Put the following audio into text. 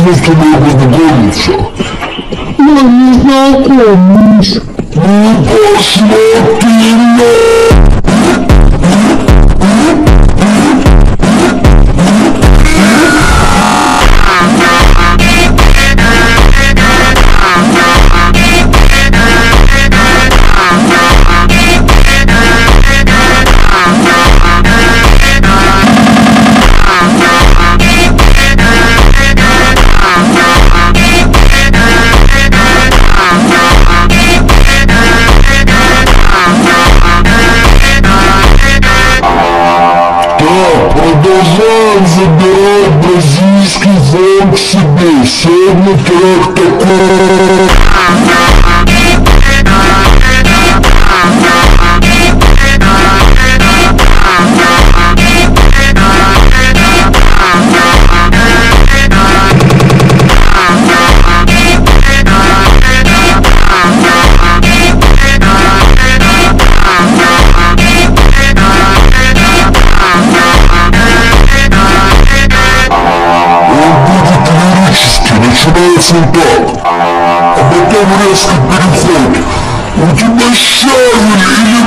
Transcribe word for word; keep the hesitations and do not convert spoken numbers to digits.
мы с тобой познакомиться? Я не знакомлюсь. Ну посмотри на... Продолжаем забирать бразильский фон к себе. Сегодня трек такой. Начинается он так, а потом резко переход. У тебя щавель или